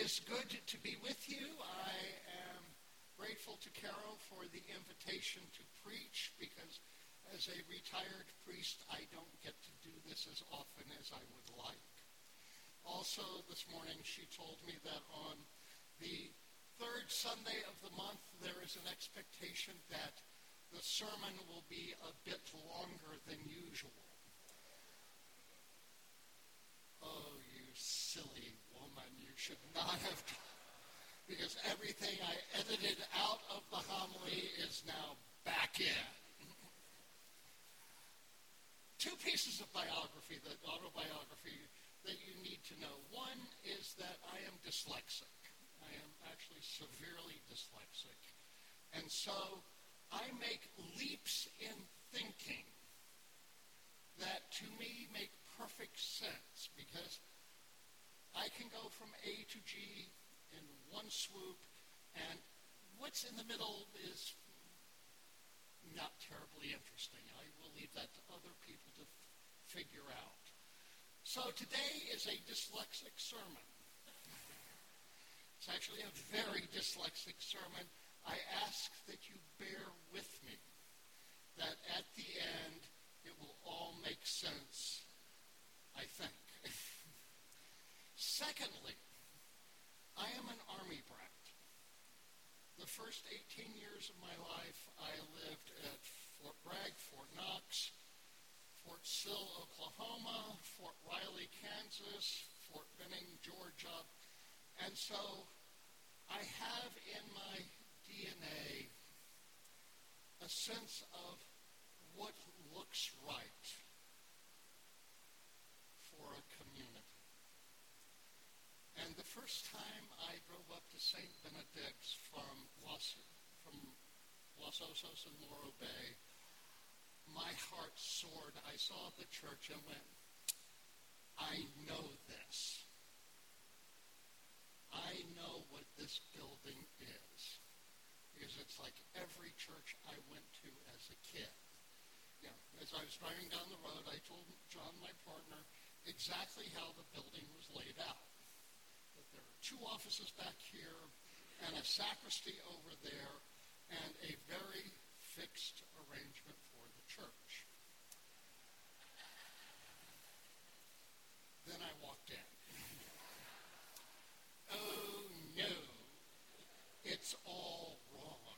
is good to be with you. I am grateful to Carol for the invitation to preach because as a retired priest, I don't get to do this as often as I would like. Also, this morning she told me that on the third Sunday of the month, there is an expectation that the sermon will be a bit longer than usual. Oh, you silly woman, you should not have done, because everything I edited out of the homily is now back in. Two pieces of autobiography that you need to know. One is that I am dyslexic. I am actually severely dyslexic. And so I make leaps in thinking that to me make perfect sense because I can go from A to G in one swoop, and what's in the middle is not terribly interesting. I will leave that to other people to figure out. So today is a dyslexic sermon. It's actually a very dyslexic sermon. I ask that you bear with me, that at the end it will all make sense, I think. Secondly, I am an Army brat. The first 18 years of my life, I lived at Fort Bragg, Fort Knox, Fort Sill, Oklahoma, Fort Riley, Kansas, Fort Benning, Georgia. And so I have in my DNA a sense of what looks right for a community. And the first time I drove up to St. Benedict's from Los Osos in Morro Bay, my heart soared. I saw the church and went, I know this. I know what this building is. Because it's like every church I went to as a kid. You know, as I was driving down the road, I told John, my partner, exactly how the building was laid out. That there are two offices back here and a sacristy over there and a very fixed arrangement for the church. Then I walked in. Oh, no. It's all wrong.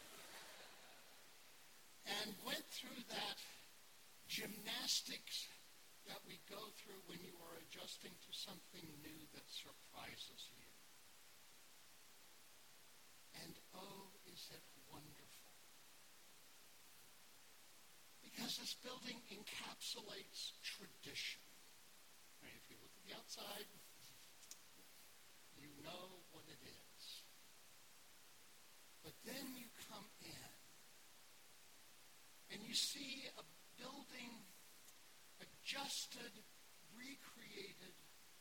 And went through that gymnastics that we go through when you are adjusting to something new that surprises you. And oh, is it wonderful. Because this building encapsulates tradition. I mean, if you look at the outside, you know what it is. But then you come in, and you see a building adjusted, recreated,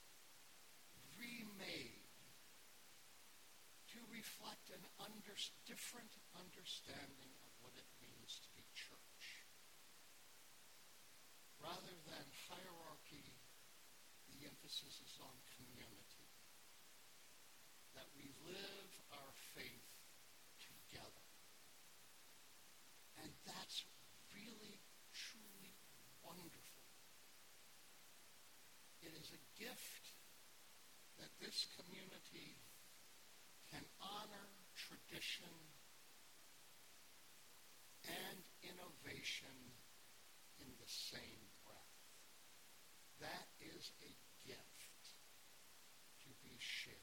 remade to reflect an different understanding of what it means to be church. Rather than hierarchy, the emphasis is on community. That we live our faith together. And that's really, truly wonderful. It is a gift that this community can honor tradition and innovation in the same breath. That is a gift to be shared.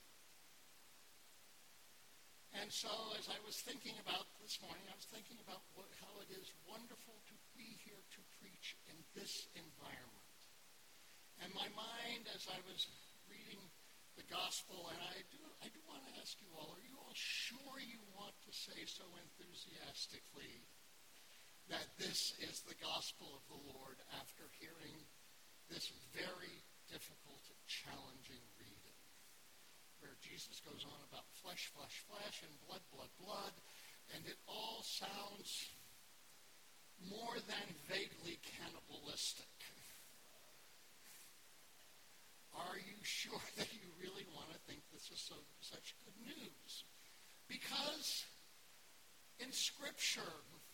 And so as I was thinking about this morning, I was thinking about how it is wonderful to be here to preach in this environment. And my mind, as I was reading the gospel, and I do want to ask you all, are you all sure you want to say so enthusiastically that this is the gospel of the Lord after hearing this very difficult, challenging reading, where Jesus goes on about flesh, flesh, flesh, and blood, blood, blood, and it all sounds more than vaguely cannibalistic. Are you sure that you really want to think the this is such good news? Because in Scripture,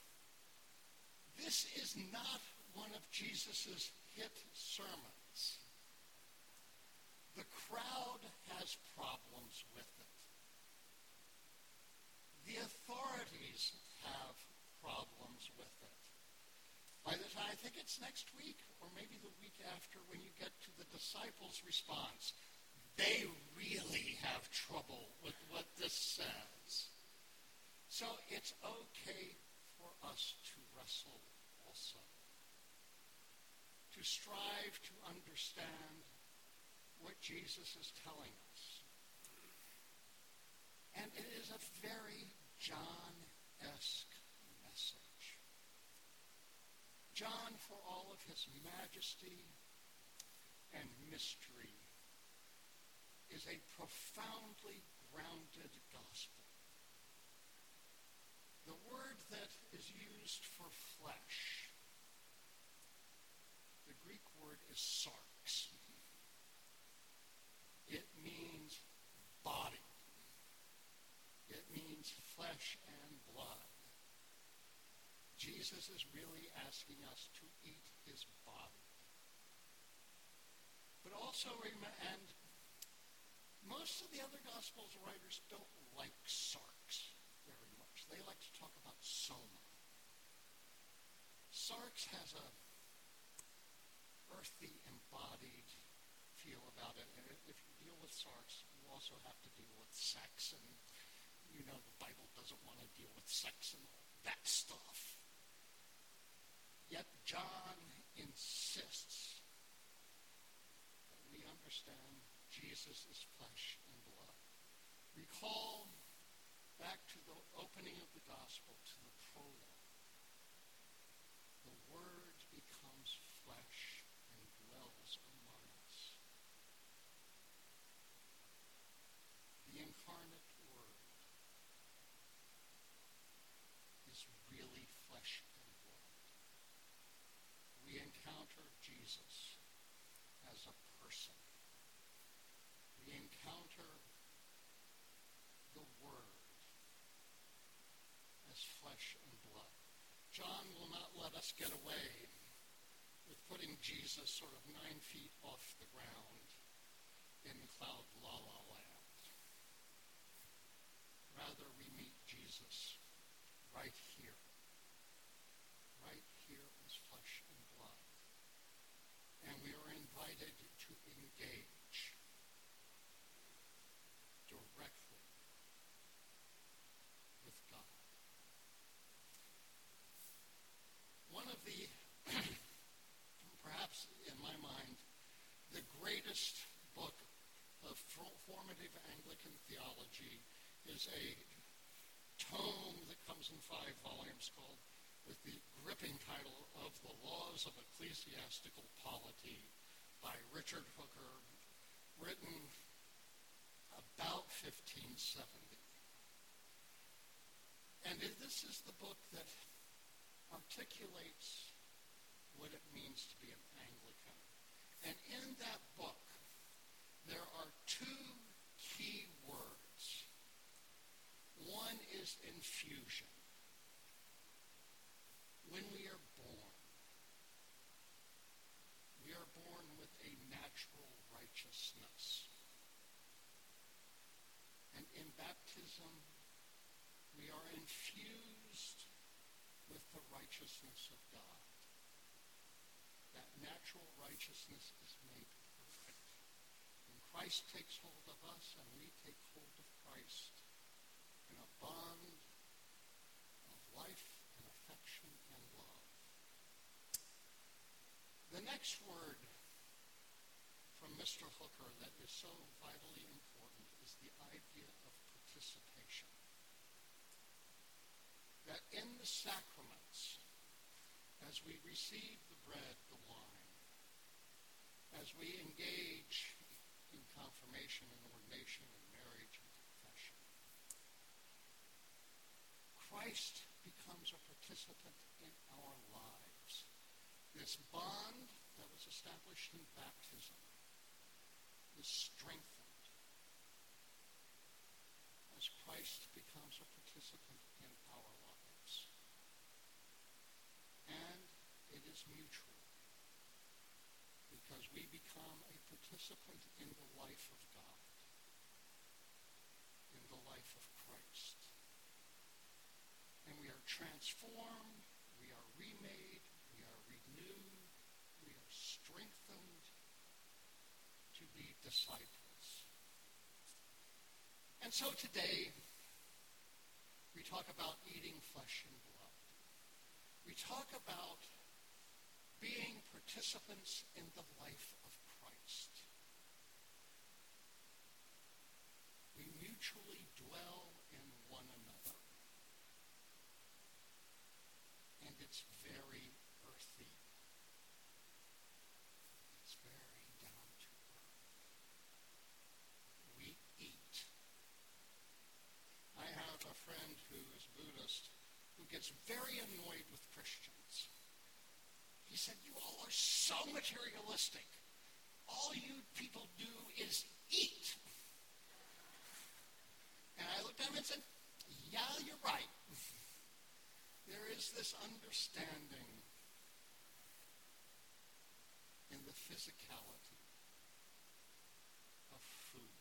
this is not one of Jesus' hit sermons. The crowd has problems with it. The authorities have problems with it. By the time, I think it's next week or maybe the week after, when you get to the disciples' response, they really have trouble with what this says. So it's okay for us to wrestle also, to strive to understand what Jesus is telling us. And it is a very John-esque message. John, for all of his majesty and mystery, is a profoundly grounded gospel. The word that is used for flesh, the Greek word is sarx. It means body. It means flesh and blood. Jesus is really asking us to eat his body. But also, and most of the other Gospels writers don't like sarx very much. They like to talk about soma. Sarx has a earthy, embodied feel about it. And if you deal with sarx, you also have to deal with sex. And you know the Bible doesn't want to deal with sex and all that stuff. Yet John insists that we understand Jesus is flesh and blood. Recall back to the opening of the gospel, to the prologue. The Word becomes flesh and dwells among us. The incarnate Word is really flesh and blood. We encounter Jesus as a person. We encounter the Word as flesh and blood. John will not let us get away with putting Jesus sort of 9 feet off the ground in cloud la la land. Rather, we meet Jesus right here as flesh and blood. And we are invited to engage directly with God. One of the, perhaps in my mind, the greatest book of formative Anglican theology is a tome that comes in 5 volumes called, with the gripping title of The Laws of Ecclesiastical Polity by Richard Hooker, written about 1570. And this is the book that articulates what it means to be an Anglican. And in that book, there are 2 key words. One is infusion. When we are born with a natural righteousness. And in baptism, we are infused with the righteousness of God. That natural righteousness is made perfect. And Christ takes hold of us, and we take hold of Christ in a bond of life and affection and love. The next word from Mr. Hooker that is so vitally important is the idea of participation. That in the sacraments, as we receive the bread, the wine, as we engage in confirmation and ordination and marriage and confession, Christ becomes a participant in our lives. This bond that was established in baptism is strengthened Christ becomes a participant in our lives. And it is mutual, because we become a participant in the life of God, in the life of Christ. And we are transformed, we are remade, we are renewed, we are strengthened to be disciples. And so today, we talk about eating flesh and blood. We talk about being participants in the life of Christ. We mutually dwell in one another. And it's very earthy. It's very down to earth. We eat. I have a friend who is Buddhist who gets very annoyed with Christians. He said, "You all are so materialistic. All you people do is eat." And I looked at him and said, "Yeah, you're right." There is this understanding in the physicality of food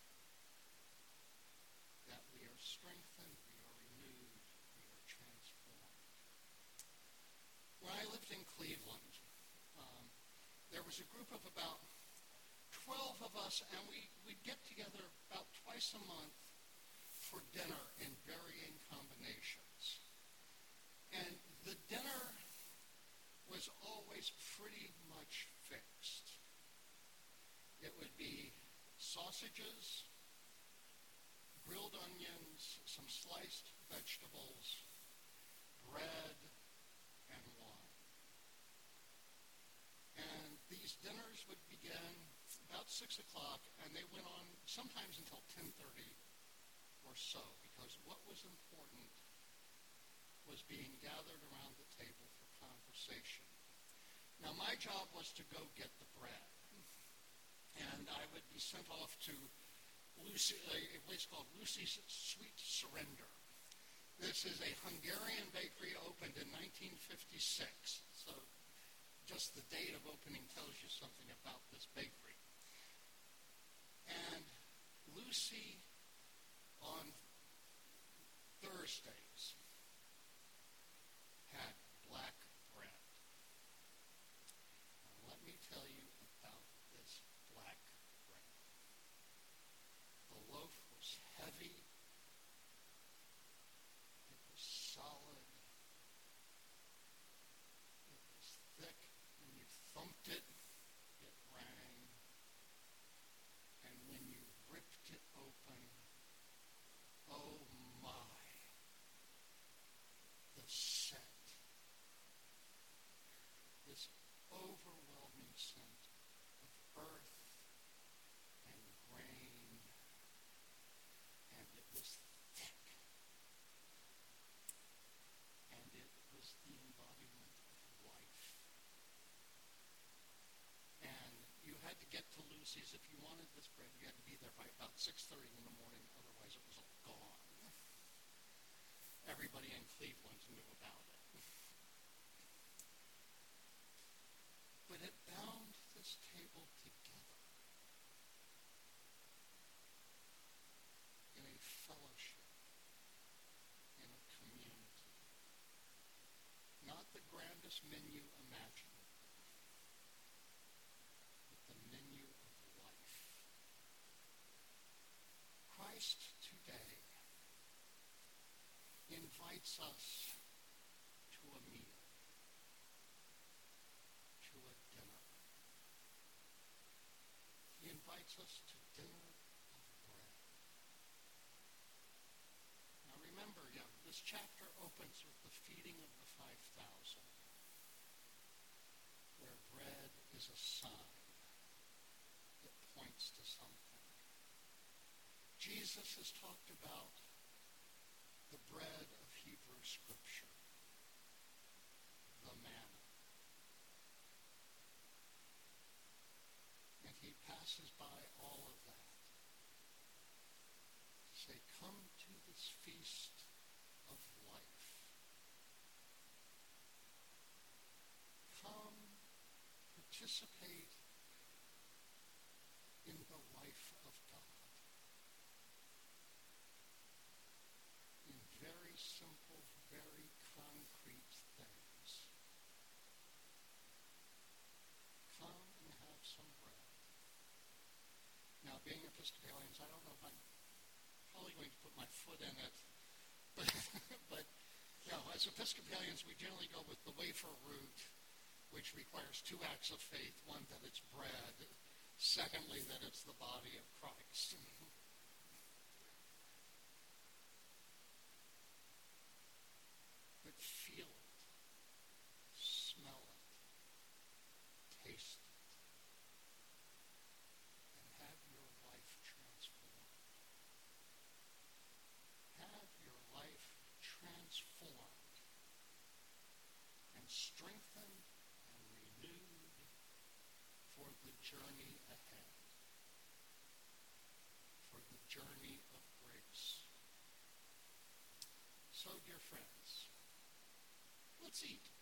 that we are strengthened, we are renewed, we are transformed. When I lived in Cleveland, there was a group of about 12 of us, and we'd get together about twice a month for dinner in varying combinations. And the dinner was always pretty much fixed. It would be sausages, grilled onions, some sliced vegetables, bread, and wine. And these dinners would begin about 6 o'clock, and they went on sometimes until 10:30 or so, because what was important was being gathered around the table for conversation. Now, my job was to go get the bread, and I would be sent off to a place called Lucy's Sweet Surrender. This is a Hungarian bakery opened in 1956, so just the date of opening tells you something about this bakery. And Lucy, on Thursdays, had black bread. Now, let me tell you about this black bread. The loaf was heavy. It was solid. It was thick. When you thumped it, it rang. And when you ripped it open, oh my, the scent. This overwhelming scent of earth and grain, and it was thick. And it was the embodiment of life. And you had to get to Lucy's. If you wanted this bread, you had to be there by about 6:30 in the morning, otherwise it was all gone. Everybody in Cleveland knew about it. But it bound this table together in a fellowship, in a community. Not the grandest menu imaginable, but the menu of life. Christ today invites us to a meal, to a dinner. He invites us to dinner of bread. Now remember, this chapter opens with the feeding of the 5,000, where bread is a sign. It points to something. Jesus has talked about the bread of Hebrew Scripture, the manna. And he passes by all of that to say, come to this Episcopalians, I don't know if I'm probably going to put my foot in it, but as Episcopalians, we generally go with the wafer root, which requires two acts of faith. One, that it's bread. Secondly, that it's the body of Christ. But feel it, smell it, taste it, and have your life transformed. Have your life transformed and strengthened and renewed for the journey ahead, for the journey of grace. So, dear friends, let's eat.